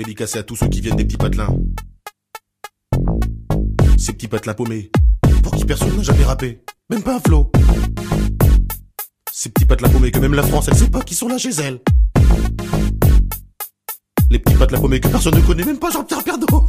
Dédicacé à tous ceux qui viennent des petits patelins. Ces petits patelins paumés, pour qui personne n'a jamais rappé, même pas un flow. Ces petits patelins paumés que même la France, elle sait pas qui sont là chez elle. Les petits patelins paumés que personne ne connaît, même pas Jean-Pierre Pernaut.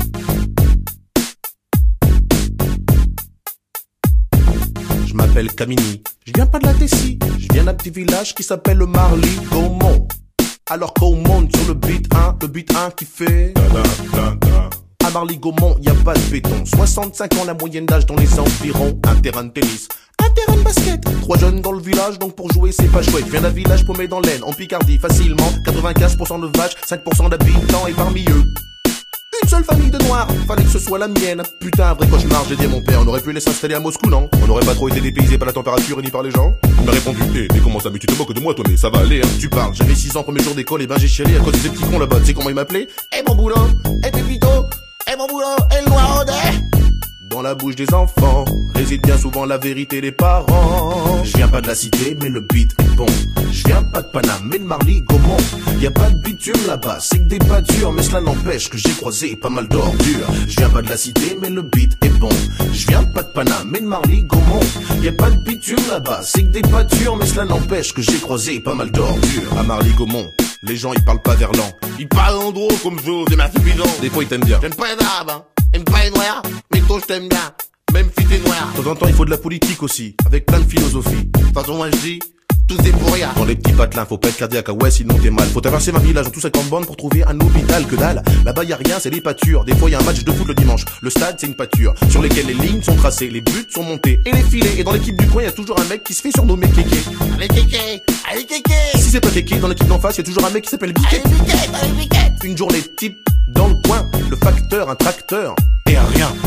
Je m'appelle Camini, je viens pas de la Tessie, je viens d'un petit village qui s'appelle le Marly-Gaumont. Alors qu'on monte sur le beat 1 qui fait à Marly-Gaumont, y a pas de béton. 65 ans la moyenne d'âge dans les environs. Un terrain de tennis, un terrain de basket. 3 jeunes dans le village, donc pour jouer c'est pas chouette. Je viens d'un village paumé dans l'Aisne, en Picardie, facilement 95% de vaches, 5% d'habitants. Et parmi eux, une seule famille de noirs, fallait que ce soit la mienne. Putain, un vrai cauchemar, j'ai dit à mon père. On aurait pu les s'installer à Moscou, non? On n'aurait pas trop été dépaysé par la température et ni par les gens. Il m'a répondu, mais comment ça, mais tu te moques de moi toi, mais ça va aller, hein. Tu parles, j'avais 6 ans, premier jour d'école, et ben j'ai chialé à cause des petits cons là-bas. Tu sais comment ils m'appelaient? Eh mon boulot, eh Pépito, eh mon boulot, eh le noir Audet. Dans la bouche des enfants réside bien souvent la vérité des parents. Je viens pas de la cité, mais le beat est bon. Je viens pas de Paname, mais de Marly-Gaumont. Y a pas de bitume là-bas, c'est que des pâtures, mais cela n'empêche que j'ai croisé pas mal d'ordures. Je viens pas de la cité, mais le beat est bon. Je viens pas de Paname, mais de Marly-Gaumont. Y a pas de bitume là-bas, c'est que des pâtures, mais cela n'empêche que j'ai croisé pas mal d'ordures. À Marly-Gaumont, les gens ils parlent pas verlan, ils parlent en gros comme je, des marques bidons. Des fois ils t'aiment bien. J'aime pas les arabes, hein. J'aime pas les noirs, mais toi je t'aime bien, même si t'es noir. De temps en temps il faut de la politique aussi, avec plein de philosophie. De toute façon moi je dis, tout est pour rien. Dans les petits patelins, faut pas être cardiaque, ah ouais sinon t'es mal. Faut traverser ma village en tout 50 bandes pour trouver un hôpital, que dalle. Là-bas y a rien, c'est des pâtures. Des fois y a un match de foot le dimanche. Le stade c'est une pâture, sur lesquelles les lignes sont tracées, les buts sont montés et les filets. Et dans l'équipe du coin y a toujours un mec qui se fait surnommer Kéké. Allez Kéké, allez Kéké. Si c'est pas Kéké, dans l'équipe d'en face y a toujours un mec qui s'appelle Biquet. Allez Biquet, allez Biquet. Une journée type dans le coin, le facteur, un tracteur et un rien.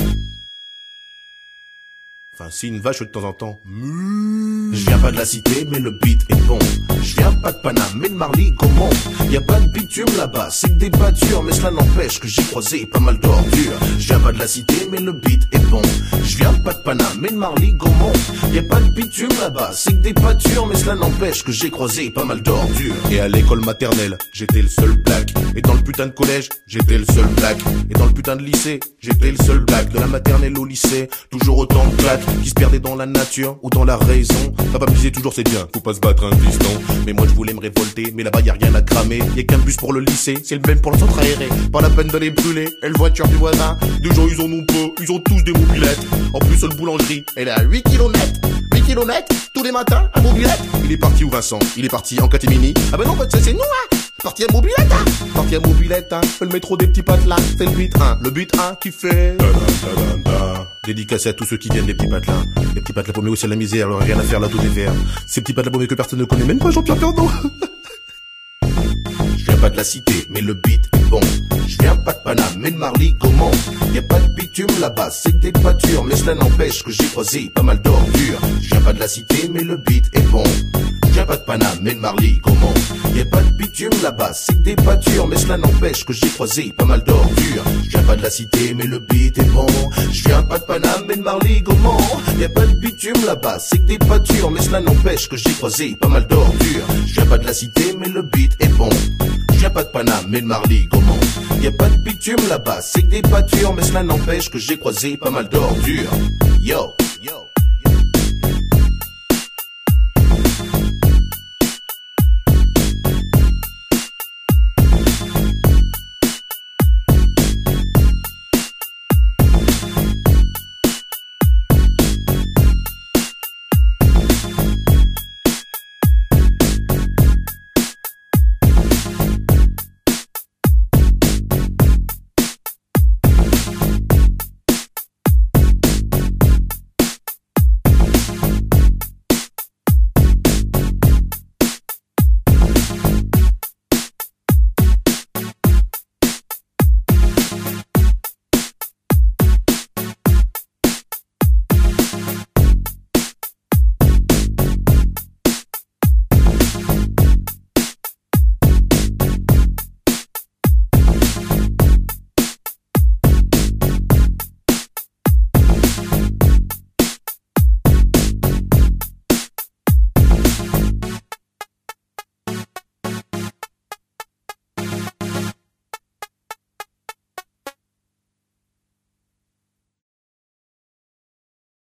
Enfin, si une vache de temps en temps. Je viens pas de la cité, mais le beat est bon. Je viens pas de Paname, mais de Marly-Gaumont. Y a pas de bitume là-bas, c'est que des pâtures, mais cela n'empêche que j'ai croisé pas mal d'ordures. Je viens pas de la cité, mais le beat est bon. Je viens pas de Paname, mais de Marly-Gaumont. Y a pas de bitume là-bas, c'est que des pâtures, mais cela n'empêche que j'ai croisé pas mal d'ordures. Et à l'école maternelle, j'étais le seul black. Et dans le putain de collège, j'étais le seul black. Et dans le putain de lycée, j'étais le seul black. De la maternelle au lycée, toujours autant de black qui se perdaient dans la nature ou dans la raison. Papa me disait toujours c'est bien, faut pas se battre un piston. Mais moi je voulais me révolter, mais là-bas y a rien à cramer. Y a qu'un bus pour le lycée, c'est le même pour le centre aéré. Pas la peine d'aller brûler, et le voiture du voisin. Des gens ils en ont pas, ils ont tous des mobilettes. En plus le boulangerie, elle est à 8 km. 8 km, tous les matins, un mobilette. Il est parti où Vincent? Il est parti en catimini. Ah ben non, c'est nous hein. Parti à mobilette hein. Parti à mobilette hein. Le métro des petits patelins, c'est le beat 1. Le beat 1 qui fait dédicacé à tous ceux qui viennent des petits patelins. Les petits patelins paumés aussi à la misère, alors rien à faire là tout est vert. Ces petits patelins paumés que personne ne connaît, même pas Jean-Pierre Pernaut. Je viens pas de la cité, mais le beat est bon. Je viens pas de Paname, mais de Marly-Gaumont. Y a pas de bitume là-bas, c'est que des pâtures, mais cela n'empêche que j'ai croisé pas mal d'ordures. Je viens pas de la cité, mais le beat est bon. Je viens pas de Paname, mais de Marly-Gaumont. Y a pas de bitume là-bas, c'est que des pâtures, mais cela n'empêche que j'ai croisé pas mal d'ordures. Je viens pas de la cité, mais le beat est bon. Je viens pas de Paname, mais de Marly-Gaumont. Y a pas de bitume là-bas, c'est que des pâtures, mais cela n'empêche que j'ai croisé pas mal d'ordures. Je viens pas de la cité, mais le beat est bon. Je viens pas de Paname, mais de Marly-Gaumont. Y a pas de bitume là-bas, c'est que des pâtures, mais cela n'empêche que j'ai croisé pas mal d'ordures. Yo, yo.